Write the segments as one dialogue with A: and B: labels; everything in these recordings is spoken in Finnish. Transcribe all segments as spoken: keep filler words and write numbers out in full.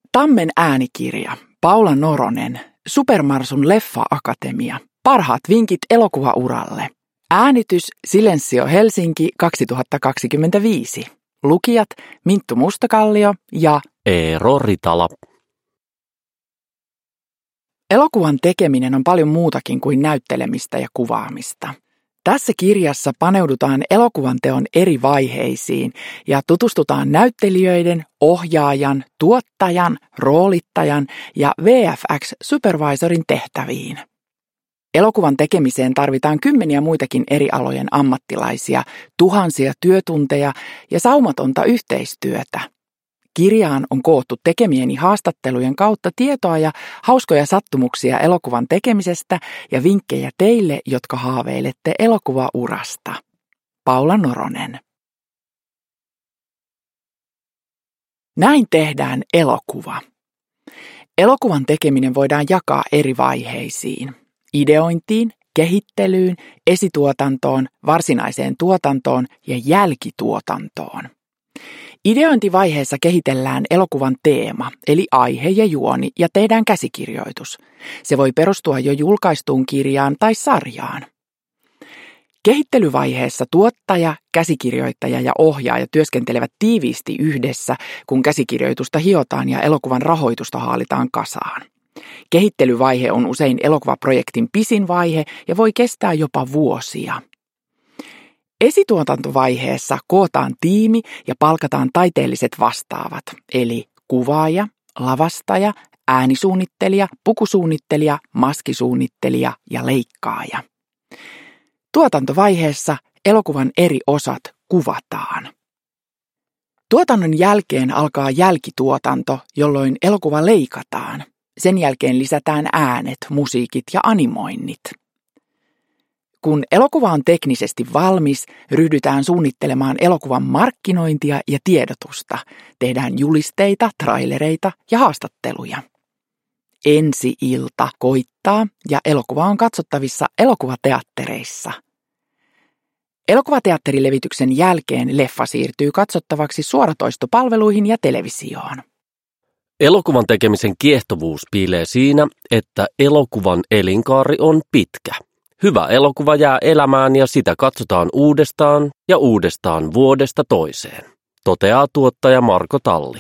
A: Tammen äänikirja, Paula Noronen, Supermarsun Leffa-akatemia, parhaat vinkit elokuvauralle. Äänitys Silensio Helsinki kaksituhattakaksikymmentäviisi. Lukijat Minttu Mustakallio ja
B: Eero Ritala.
A: Elokuvan tekeminen on paljon muutakin kuin näyttelemistä ja kuvaamista. Tässä kirjassa paneudutaan elokuvan teon eri vaiheisiin ja tutustutaan näyttelijöiden, ohjaajan, tuottajan, roolittajan ja V F X-supervisorin tehtäviin. Elokuvan tekemiseen tarvitaan kymmeniä muitakin eri alojen ammattilaisia, tuhansia työtunteja ja saumatonta yhteistyötä. Kirjaan on koottu tekemieni haastattelujen kautta tietoa ja hauskoja sattumuksia elokuvan tekemisestä ja vinkkejä teille, jotka haaveilette elokuvaurasta. Paula Noronen. Näin tehdään elokuva. Elokuvan tekeminen voidaan jakaa eri vaiheisiin. Ideointiin, kehittelyyn, esituotantoon, varsinaiseen tuotantoon ja jälkituotantoon. Ideointivaiheessa kehitellään elokuvan teema, eli aihe ja juoni, ja tehdään käsikirjoitus. Se voi perustua jo julkaistuun kirjaan tai sarjaan. Kehittelyvaiheessa tuottaja, käsikirjoittaja ja ohjaaja työskentelevät tiiviisti yhdessä, kun käsikirjoitusta hiotaan ja elokuvan rahoitusta haalitaan kasaan. Kehittelyvaihe on usein elokuvaprojektin pisin vaihe ja voi kestää jopa vuosia. Esituotantovaiheessa kootaan tiimi ja palkataan taiteelliset vastaavat, eli kuvaaja, lavastaja, äänisuunnittelija, pukusuunnittelija, maskisuunnittelija ja leikkaaja. Tuotantovaiheessa elokuvan eri osat kuvataan. Tuotannon jälkeen alkaa jälkituotanto, jolloin elokuva leikataan. Sen jälkeen lisätään äänet, musiikit ja animoinnit. Kun elokuva on teknisesti valmis, ryhdytään suunnittelemaan elokuvan markkinointia ja tiedotusta. Tehdään julisteita, trailereita ja haastatteluja. Ensi-ilta koittaa ja elokuva on katsottavissa elokuvateattereissa. Elokuvateatterilevityksen jälkeen leffa siirtyy katsottavaksi suoratoistopalveluihin ja televisioon.
B: Elokuvan tekemisen kiehtovuus piilee siinä, että elokuvan elinkaari on pitkä. Hyvä elokuva jää elämään ja sitä katsotaan uudestaan ja uudestaan vuodesta toiseen, toteaa tuottaja Marko Talli.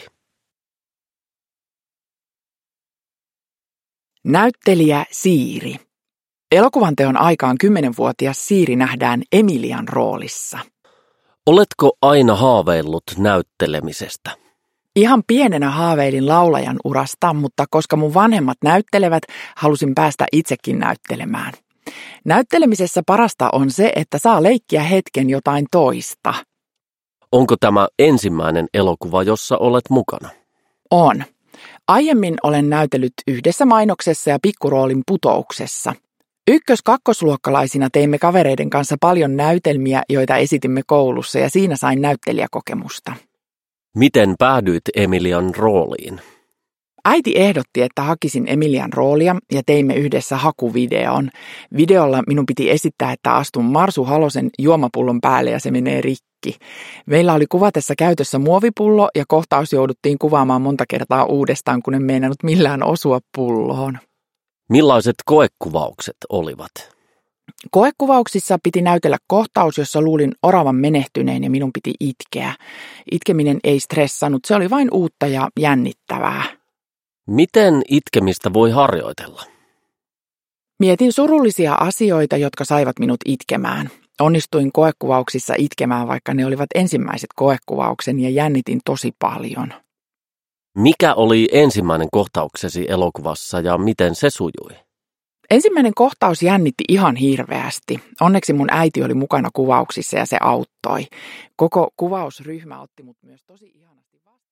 A: Näyttelijä Siiri. Elokuvan teon aikaan kymmenvuotias Siiri nähdään Emilian roolissa.
B: Oletko aina haaveillut näyttelemisestä?
A: Ihan pienenä haaveilin laulajan urasta, mutta koska mun vanhemmat näyttelevät, halusin päästä itsekin näyttelemään. Näyttelemisessä parasta on se, että saa leikkiä hetken jotain toista.
B: Onko tämä ensimmäinen elokuva, jossa olet mukana?
A: On. Aiemmin olen näytellyt yhdessä mainoksessa ja pikkuroolin Putouksessa. Ykkös-kakkosluokkalaisina teimme kavereiden kanssa paljon näytelmiä, joita esitimme koulussa ja siinä sain näyttelijäkokemusta.
B: Miten päädyit Emilian rooliin?
A: Äiti ehdotti, että hakisin Emilian roolia ja teimme yhdessä hakuvideon. Videolla minun piti esittää, että astun Marsu Halosen juomapullon päälle ja se menee rikki. Meillä oli kuvatessa käytössä muovipullo ja kohtaus jouduttiin kuvaamaan monta kertaa uudestaan, kun en meinannut millään osua pulloon.
B: Millaiset koekuvaukset olivat?
A: Koekuvauksissa piti näytellä kohtaus, jossa luulin oravan menehtyneen ja minun piti itkeä. Itkeminen ei stressannut, se oli vain uutta ja jännittävää.
B: Miten itkemistä voi harjoitella?
A: Mietin surullisia asioita, jotka saivat minut itkemään. Onnistuin koekuvauksissa itkemään, vaikka ne olivat ensimmäiset koekuvaukseni ja jännitin tosi paljon.
B: Mikä oli ensimmäinen kohtauksesi elokuvassa ja miten se sujui?
A: Ensimmäinen kohtaus jännitti ihan hirveästi. Onneksi mun äiti oli mukana kuvauksissa ja se auttoi. Koko kuvausryhmä otti mut myös tosi ihanasti vastaan.